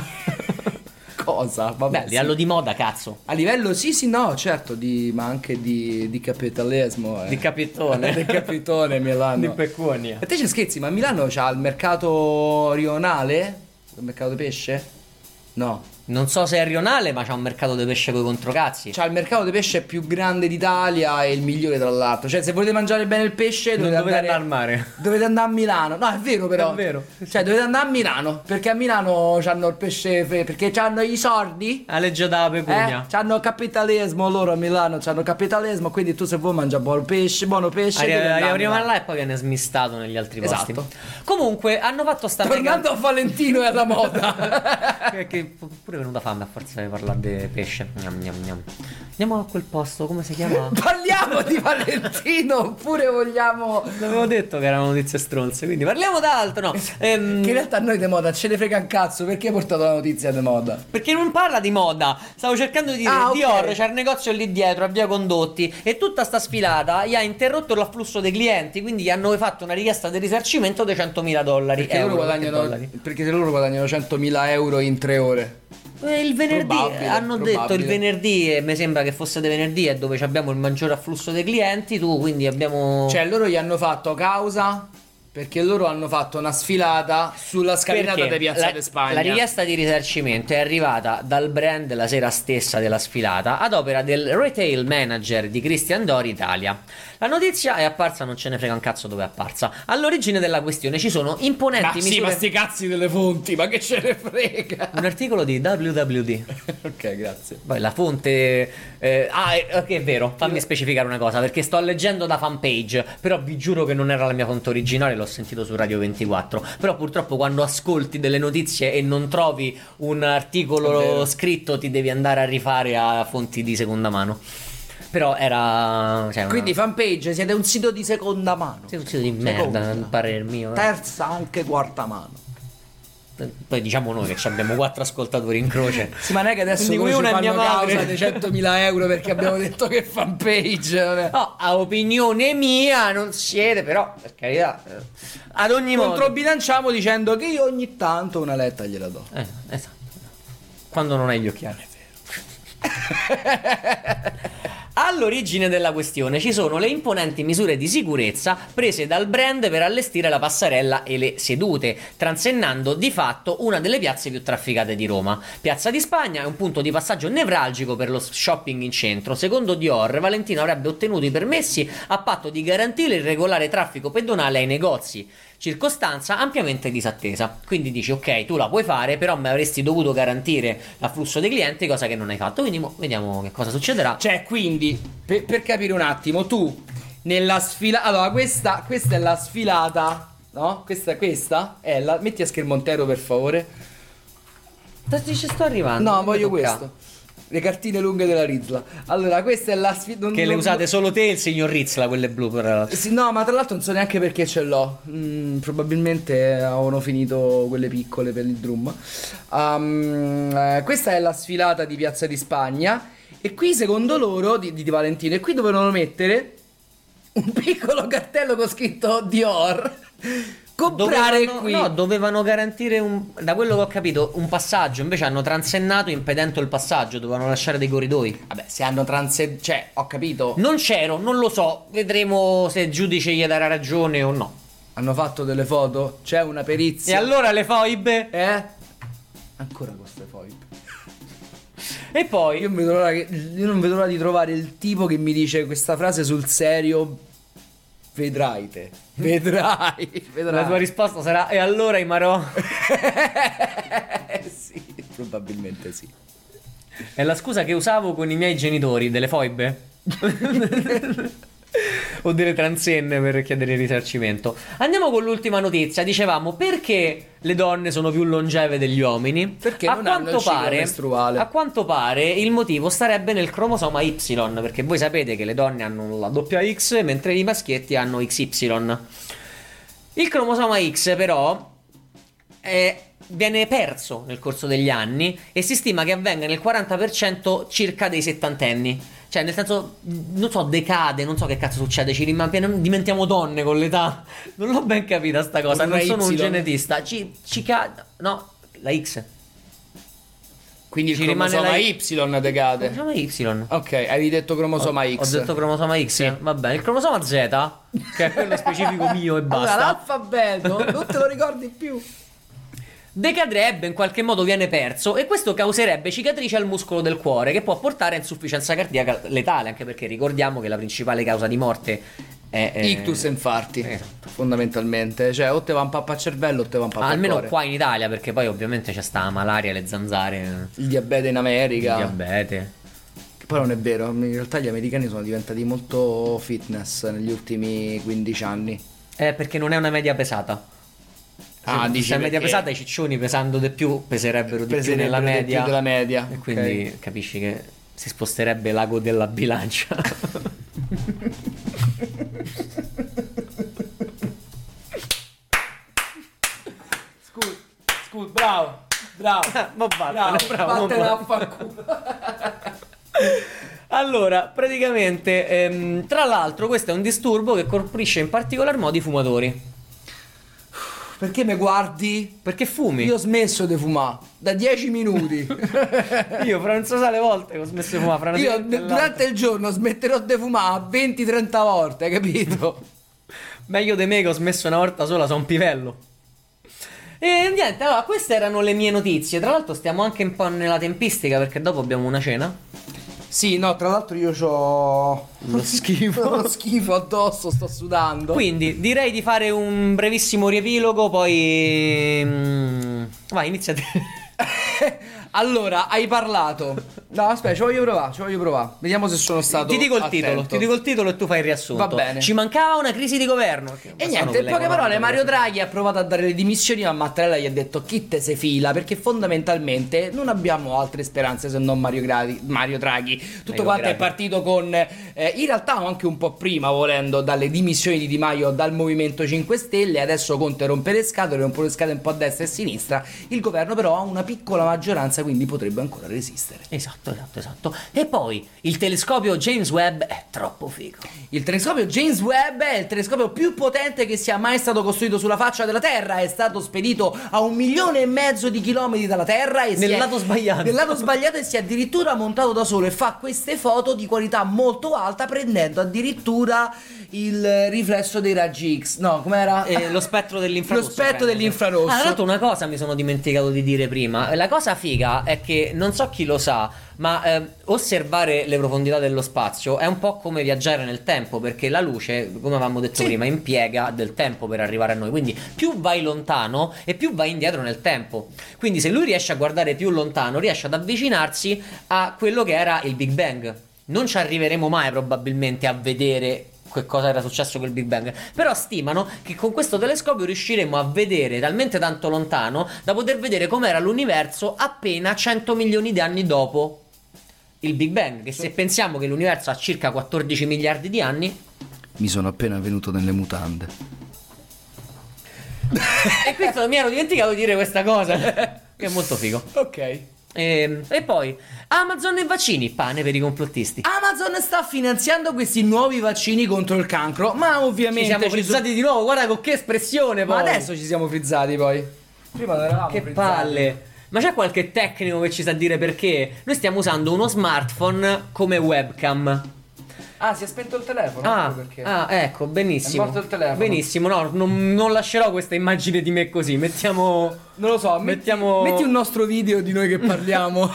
Cosa? Vabbè, Beh, a livello di moda, cazzo. A livello sì, no, certo, ma anche di capitalismo. Di capitone. Di capitone Milano. Di pecunia. E te ci scherzi, ma Milano c'ha il mercato rionale? Il mercato di pesce? No. Non so se è rionale, ma c'ha un mercato di pesce coi controcazzi. C'ha il mercato di pesce più grande d'Italia e il migliore tra l'altro. Cioè, se volete mangiare bene il pesce, Non dovete dovete andare andare al mare. Dovete andare a Milano. No, è vero però. È vero. Cioè, dovete andare a Milano. Perché a Milano c'hanno il pesce. Perché c'hanno i soldi. La legge della pecunia. C'hanno capitalismo loro a Milano. C'hanno capitalismo. Quindi tu se vuoi mangia buono pesce. Devi andare a Arriviamo Milano. là e poi viene smistato negli altri posti. Esatto. Comunque hanno fatto sta Tornando a Valentino e alla moda. che pure venuta fame a forza di parlare di pesce. Gnam, gnam, gnam. Andiamo a quel posto, come si chiama? Parliamo di Valentino oppure vogliamo... L'avevo detto che erano notizie stronze, quindi parliamo d'altro, no? Che in realtà a noi di moda ce ne frega un cazzo, perché hai portato la notizia di moda? Perché non parla di moda. Stavo cercando di dire Ah, ok. Dior, c'è il negozio lì dietro a Via Condotti, e tutta sta sfilata gli ha interrotto l'afflusso dei clienti, quindi gli hanno fatto una richiesta di risarcimento dei $100.000. Perché loro guadagnano, perché se loro guadagnano 100.000 euro in 3 ore. Il venerdì hanno detto il probabile. venerdì, e mi sembra che fosse di venerdì, è dove abbiamo il maggior afflusso dei clienti. Tu quindi abbiamo, Cioè loro gli hanno fatto causa perché loro hanno fatto una sfilata sulla scalinata perché di Piazza di Spagna. la richiesta di risarcimento è arrivata dal brand la sera stessa della sfilata ad opera del retail manager di Christian Dior Italia. La notizia è apparsa, non ce ne frega un cazzo dove è apparsa. All'origine della questione ci sono imponenti Ma sì, misure. ma sti cazzi delle fonti, ma che ce ne frega? Un articolo di WWD. Ok, grazie. Poi la fonte che è vero, fammi specificare una cosa, perché sto leggendo da fanpage, però vi giuro che non era la mia fonte originale, l'ho sentito su Radio 24. Però purtroppo quando ascolti delle notizie e non trovi un È articolo vero. scritto, ti devi andare a rifare a fonti di seconda mano. Però era, cioè, Quindi fanpage, siete un sito di seconda mano. un sito di merda, Seconda. il parere mio. Terza, anche quarta mano. Poi diciamo noi che abbiamo 4 ascoltatori in croce. Sì, ma non è che adesso Di cui loro ci una è fanno mia madre. causa dei 100.000 euro perché abbiamo detto che fanpage. Non è... No, a opinione mia non siete, però per carità, ad ogni modo. Controbilanciamo dicendo che io ogni tanto una letta gliela do. Esatto. Quando non hai gli occhiali. All'origine della questione ci sono le imponenti misure di sicurezza prese dal brand per allestire la passerella e le sedute, transennando di fatto una delle piazze più trafficate di Roma. Piazza di Spagna è un punto di passaggio nevralgico per lo shopping in centro. Secondo Dior, Valentino avrebbe ottenuto i permessi a patto di garantire il regolare traffico pedonale ai negozi, circostanza ampiamente disattesa. Quindi dici ok, tu la puoi fare, però mi avresti dovuto garantire l'afflusso dei clienti, cosa che non hai fatto. Quindi vediamo che cosa succederà. Cioè, quindi, per capire un attimo, tu nella sfilata... Allora, questa è la sfilata, no? Questa è la... Metti a schermo intero, per favore. Ci sto arrivando. No, non mi voglio tocca. questo. Le cartine lunghe della Rizla. Allora, questa è la sfilata... Che le usate solo te e il signor Rizla, quelle blu per... Sì, no, ma tra l'altro non so neanche perché ce l'ho. Probabilmente avevano finito quelle piccole per il drum. Questa è la sfilata di Piazza di Spagna. E qui, secondo loro, di Valentino, e qui dovevano mettere un piccolo cartello con scritto Dior. Comprare qui. No, dovevano garantire da quello che ho capito, un passaggio. Invece hanno transennato impedendo il passaggio. Dovevano lasciare dei corridoi. Vabbè, se hanno cioè, ho capito. Non c'ero, non lo so. Vedremo se il giudice gli darà ragione o no. Hanno fatto delle foto? C'è una E perizia? allora le foibe? Ancora queste foibe. E poi Io non vedo l'ora di trovare il tipo che mi dice questa frase sul serio. Vedrai te. Vedrai. la tua risposta sarà: e allora i marò? Sì, probabilmente sì. È la scusa che usavo con i miei genitori, delle foibe? O delle transenne per chiedere il risarcimento. Andiamo con l'ultima notizia. Dicevamo, perché le donne sono più longeve degli uomini? Perché non hanno il ciclo mestruale. A quanto pare il motivo starebbe nel cromosoma Y, perché voi sapete che le donne hanno la doppia X mentre i maschietti hanno XY. Il cromosoma X però viene perso nel corso degli anni e si stima che avvenga nel 40% circa dei settantenni. Cioè, nel senso, non so, decade, non so che cazzo succede, diventiamo donne con l'età. Non l'ho ben capita sta cosa, Con una non sono un Y. genetista. No, la X. Quindi il Ci rimane cromosoma la Y decade. Cromosoma Y. Ok, hai detto cromosoma Ho X. detto cromosoma X. Va bene, il cromosoma Z, che è quello specifico mio e Allora, basta, l'alfabeto, non te lo ricordi più. decadrebbe, in qualche modo viene perso, e questo causerebbe cicatrici al muscolo del cuore, che può portare a insufficienza cardiaca letale, anche perché ricordiamo che la principale causa di morte è Ictus e infarti. Esatto. Fondamentalmente, cioè o te va un papà al cervello o te va un papà al almeno cuore. qua in Italia, perché poi ovviamente c'è sta malaria, le zanzare, Il diabete in il America. diabete. Che poi non è vero, in realtà gli americani sono diventati molto fitness negli ultimi 15 anni. Perché non è una media pesata. dici se è media perché- pesata, i ciccioni pesando di più peserebbero di più Peserebbero nella di media. più della media. E quindi Ok. capisci che si sposterebbe l'ago della bilancia. Scusa, bravo. Ma vattene, bravo, vattene ma- a fanculo. Allora, praticamente, tra l'altro, questo è un disturbo che colpisce in particolar modo i fumatori. Perché mi guardi? Perché fumi? Io ho smesso di fumare da 10 minuti. Io fra non so sa le volte che ho smesso di fumare. Fra una Io sigaretta e durante il giorno smetterò di fumare 20-30 volte, hai capito? Meglio di me che ho smesso una volta sola, sono un pivello. E niente, allora, queste erano le mie notizie. Tra l'altro stiamo anche un po' nella tempistica perché dopo abbiamo una cena. Sì, no, tra l'altro io c'ho Lo schifo. lo schifo addosso, sto sudando. Quindi direi di fare un brevissimo riepilogo, poi... vai, inizia te. Allora, hai parlato. No, aspetta, ci voglio provare. Vediamo se sono stato Ti dico il attento. titolo e tu fai il riassunto. Va bene. Ci mancava una crisi di governo. E niente, in poche parole, Mario Draghi ha provato a dare le dimissioni, ma Mattarella gli ha detto chi te se fila, perché fondamentalmente non abbiamo altre speranze se non Mario Draghi. Tutto Mario quanto è Draghi. partito con, in realtà anche un po' prima, volendo, dalle dimissioni di Di Maio dal Movimento 5 Stelle, adesso Conte rompe le scatole un po' a destra e a sinistra, il governo però ha una piccola maggioranza, quindi potrebbe ancora resistere. Esatto. E poi il telescopio James Webb è troppo figo. Il telescopio James Webb è il telescopio più potente che sia mai stato costruito sulla faccia della Terra. È stato spedito a 1,5 milioni di chilometri dalla Terra e Nel lato sbagliato. Nel lato sbagliato, e si è addirittura montato da solo e fa queste foto di qualità molto alta, prendendo addirittura il riflesso dei raggi X. No, com'era? Lo spettro dell'infrarosso. Lo spettro prende. dell'infrarosso. Ah, tra l'altro una cosa mi sono dimenticato di dire prima. La cosa figa è che non so chi lo sa, ma osservare le profondità dello spazio è un po' come viaggiare nel tempo, perché la luce, come avevamo detto prima, impiega del tempo per arrivare a noi. Quindi più vai lontano e più vai indietro nel tempo. Quindi se lui riesce a guardare più lontano, riesce ad avvicinarsi a quello che era il Big Bang. Non ci arriveremo mai probabilmente a vedere che cosa era successo con il Big Bang, però stimano che con questo telescopio riusciremo a vedere talmente tanto lontano da poter vedere com'era l'universo appena 100 milioni di anni dopo il Big Bang, che se pensiamo che l'universo ha circa 14 miliardi di anni. Mi sono appena venuto nelle mutande. E questo mi ero dimenticato di dire questa cosa, che è molto figo. Ok. E poi Amazon e vaccini, pane per i complottisti. Amazon sta finanziando questi nuovi vaccini contro il cancro, ma Ci ovviamente siamo frizzati di nuovo, guarda con che espressione Ma poi. adesso ci siamo frizzati poi. Prima non eravamo Che frizzati. palle. Ma c'è qualche tecnico che ci sa dire perché? Noi stiamo usando uno smartphone come webcam. Ah, si è spento il telefono. Ah, ecco perché. ecco, benissimo. È morto il telefono. Benissimo, no, non lascerò questa immagine di me così. Mettiamo. Non lo so, mettiamo. metti un nostro video di noi che parliamo.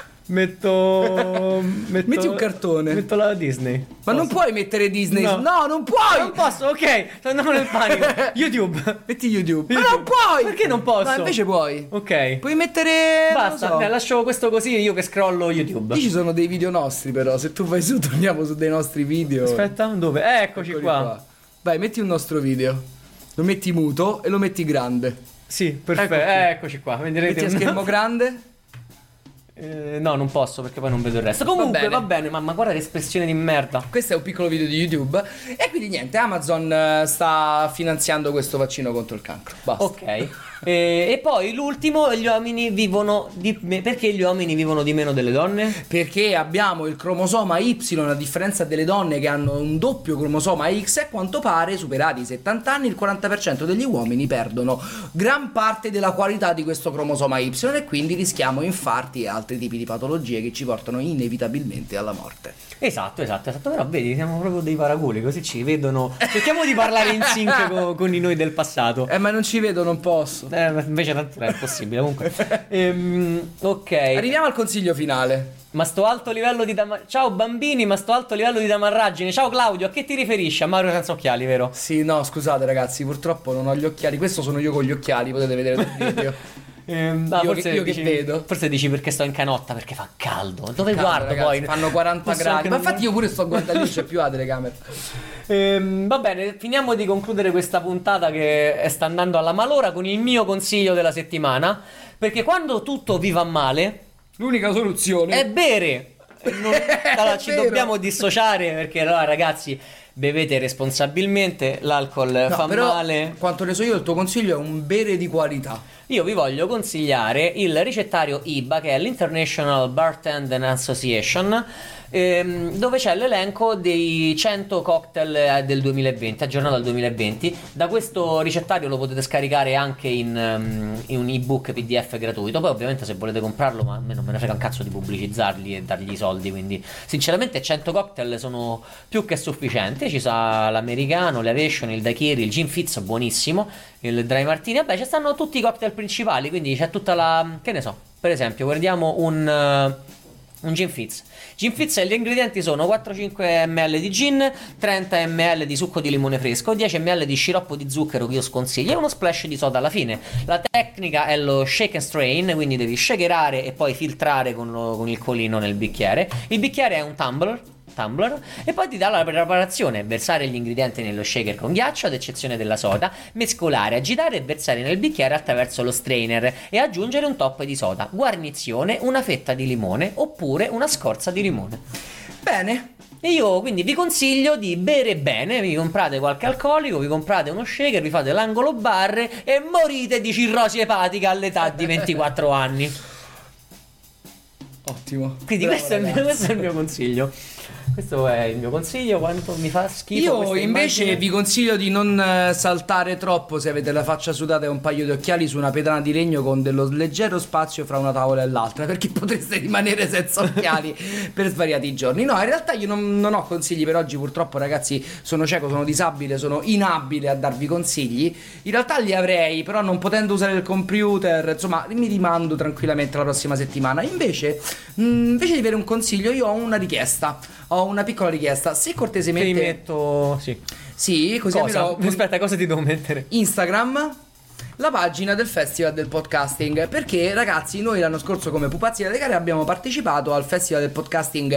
Metto. Metti un cartone. Metto la Disney. Ma non puoi mettere Disney. No. No, non puoi. Non posso, ok. Andiamo nel panico. YouTube. Metti YouTube. Ma YouTube. non puoi. Perché non posso? No, invece puoi. Ok. Puoi mettere. Basta, non lo so. lascio questo così io che scrollo YouTube. Lì ci sono dei video nostri, però. Se tu vai su, torniamo su dei nostri video. Aspetta, dove? Eccoci Eccoli qua. Vai, metti un nostro video. Lo metti muto e lo metti grande. Sì, perfetto. Ecco qui. Eccoci qua. Vedrete Metti a schermo grande. no, non posso perché poi non vedo il resto. Comunque va bene, ma guarda l'espressione di merda. Questo è un piccolo video di YouTube. E quindi niente, Amazon sta finanziando questo vaccino contro il cancro. Basta. Ok. E poi l'ultimo, gli uomini vivono perché gli uomini vivono di meno delle donne? Perché abbiamo il cromosoma Y, a differenza delle donne che hanno un doppio cromosoma X, e a quanto pare, superati i 70 anni, il 40% degli uomini perdono gran parte della qualità di questo cromosoma Y, e quindi rischiamo infarti e altri tipi di patologie che ci portano inevitabilmente alla morte. Esatto. Però vedi, siamo proprio dei paragoli, così ci vedono. Cerchiamo di parlare in sync con i noi del passato. Ma non ci vedo, non posso. Invece tanto è impossibile. Comunque. Ok. Arriviamo al consiglio finale. Ma sto alto livello di ciao bambini, ma sto alto livello di damarraggine. Ciao Claudio, a che ti riferisci? A Mario senza occhiali, vero? Sì, no, scusate ragazzi, purtroppo non ho gli occhiali. Questo sono io con gli occhiali, potete vedere nel video. Io che vedo. Forse dici perché sto in canotta, perché fa caldo. Dove Caldo, guardo ragazzi, poi? fanno 40 Posso gradi. anche Ma non- infatti io pure sto guardando lì, c'è più la telecamera. Va bene, finiamo di concludere questa puntata che sta andando alla malora con il mio consiglio della settimana. Perché quando tutto vi va male, L'unica soluzione è bere. Allora, ci vero. dobbiamo dissociare perché allora ragazzi bevete responsabilmente, l'alcol fa però, male. quanto ne so io, il tuo consiglio è un bere di qualità. Io vi voglio consigliare il ricettario IBA, che è l'International Bartending Association, dove c'è l'elenco dei 100 cocktail del 2020, aggiornato al 2020. Da questo ricettario lo potete scaricare anche in un ebook PDF gratuito. Poi ovviamente se volete comprarlo, ma a me non me ne frega un cazzo di pubblicizzarli e dargli i soldi, quindi sinceramente 100 cocktail sono più che sufficienti. Ci sa l'americano, l'Avation, il daiquiri, il gin fizz buonissimo, il dry martini, vabbè ci stanno tutti i cocktail principali, quindi c'è tutta la, che ne so, per esempio guardiamo un gin fizz. Gin fizz, gli ingredienti sono 4-5 ml di gin, 30 ml di succo di limone fresco, 10 ml di sciroppo di zucchero che io sconsiglio e uno splash di soda alla fine. La tecnica è lo shake and strain, quindi devi shakerare e poi filtrare con il colino nel bicchiere. Il bicchiere è un tumbler e poi ti dà la preparazione: versare gli ingredienti nello shaker con ghiaccio ad eccezione della soda, mescolare, agitare e versare nel bicchiere attraverso lo strainer e aggiungere un top di soda, guarnizione, una fetta di limone oppure una scorza di limone. Bene. E io quindi vi consiglio di bere bene, vi comprate qualche alcolico, vi comprate uno shaker, vi fate l'angolo barre e morite di cirrosi epatica all'età di 24 anni. Ottimo. Quindi Bravo, questo è il mio consiglio. Questo è il mio consiglio. Quanto mi fa schifo Io questa invece immagine. vi consiglio di non saltare troppo se avete la faccia sudata e un paio di occhiali su una pedana di legno con dello leggero spazio fra una tavola e l'altra, perché potreste rimanere senza occhiali per svariati giorni. No, in realtà io non ho consigli per oggi, purtroppo ragazzi, sono cieco, sono disabile, sono inabile a darvi consigli. In realtà li avrei, però non potendo usare il computer, insomma, mi rimando tranquillamente la prossima settimana. Invece di avere un consiglio, io ho una richiesta. Ho una piccola richiesta. Se cortesemente Ti metto. Sì. Sì, così Cosa? almeno Aspetta, cosa ti devo mettere? Instagram, la pagina del Festival del Podcasting, perché ragazzi noi l'anno scorso come Pupazzi dalle Gare abbiamo partecipato al Festival del Podcasting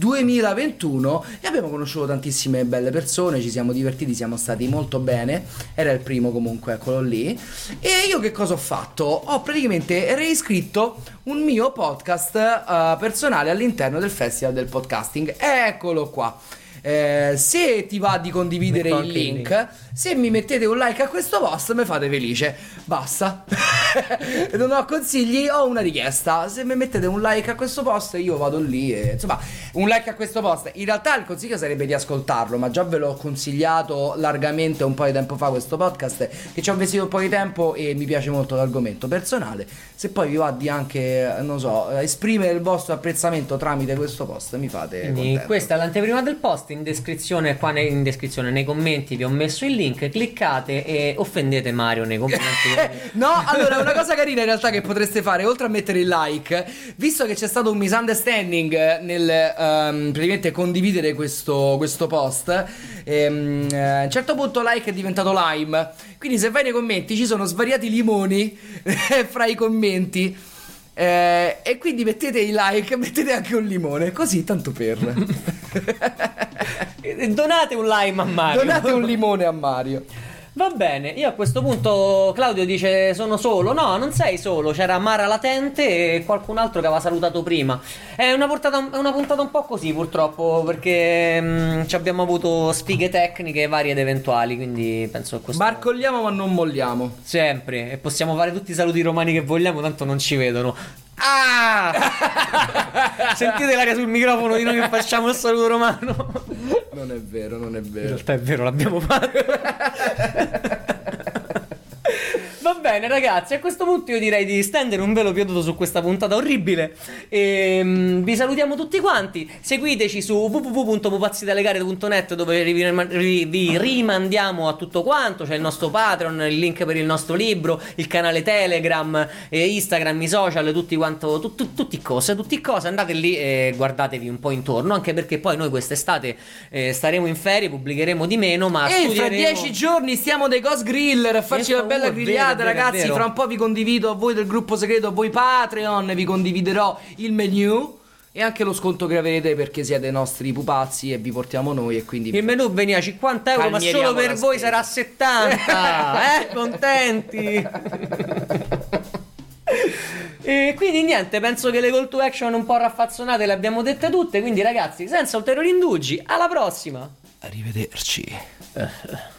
2021 e abbiamo conosciuto tantissime belle persone, ci siamo divertiti, siamo stati molto bene, era il primo comunque, eccolo lì. E io che cosa ho fatto? Ho praticamente reiscritto un mio podcast personale all'interno del Festival del Podcasting, eccolo qua. Se ti va di condividere Metto il anche il link, se mi mettete un like a questo post mi fate felice. Basta. Non ho consigli, ho una richiesta. Se mi mettete un like a questo post io vado lì e insomma, un like a questo post. In realtà il consiglio sarebbe di ascoltarlo, ma già ve l'ho consigliato largamente un po' di tempo fa questo podcast, che ci ho investito un po' di tempo e mi piace molto l'argomento personale. Se poi vi va di anche, non so, esprimere il vostro apprezzamento tramite questo post, mi fate Quindi contento. questa è l'anteprima del post. In descrizione, qua in descrizione, nei commenti vi ho messo il link. Cliccate e offendete Mario nei commenti. No, allora una cosa carina in realtà che potreste fare, oltre a mettere il like, visto che c'è stato un misunderstanding nel praticamente condividere questo post, a un certo punto like è diventato lime. Quindi se vai nei commenti ci sono svariati limoni fra i commenti. E quindi mettete i like, mettete anche un limone, così tanto per. Donate un like a Mario. Donate un limone a Mario. Va bene, io a questo punto Claudio dice sono solo. No, non sei solo, c'era Mara Latente e qualcun altro che aveva salutato prima. È una puntata un po' così purtroppo, perché ci abbiamo avuto sfighe tecniche varie ed eventuali, quindi penso che questo Barcolliamo ma non molliamo. sempre. E possiamo fare tutti i saluti romani che vogliamo, tanto non ci vedono. Ah! Sentite l'aria sul microfono di noi che facciamo il saluto romano. Non è vero, non è In vero. realtà è vero, l'abbiamo fatto. Va bene ragazzi, a questo punto io direi di stendere un velo pietoso su questa puntata orribile e vi salutiamo tutti quanti. Seguiteci su www.pupazzidalegare.net, dove vi rimandiamo a tutto quanto. C'è il nostro Patreon, il link per il nostro libro, il canale Telegram, Instagram, i social, tutti cose. Andate lì e guardatevi un po' intorno, anche perché poi noi quest'estate staremo in ferie, pubblicheremo di meno, ma E fra studieremo. 10 giorni stiamo dai Ghost Griller a farci Ecco, una bella vero, grigliata, vero, ragazzi. ragazzi, vero. fra un po' vi condivido a voi del gruppo segreto, a voi Patreon, vi condividerò il menu e anche lo sconto che avete perché siete nostri pupazzi e vi portiamo noi e quindi Il menù veniva a 50 euro, ma Calmieriamo solo per la voi spesa. sarà 70. Contenti? E quindi niente, penso che le call to action un po' raffazzonate le abbiamo dette tutte. Quindi ragazzi, senza ulteriori indugi, alla prossima. arrivederci.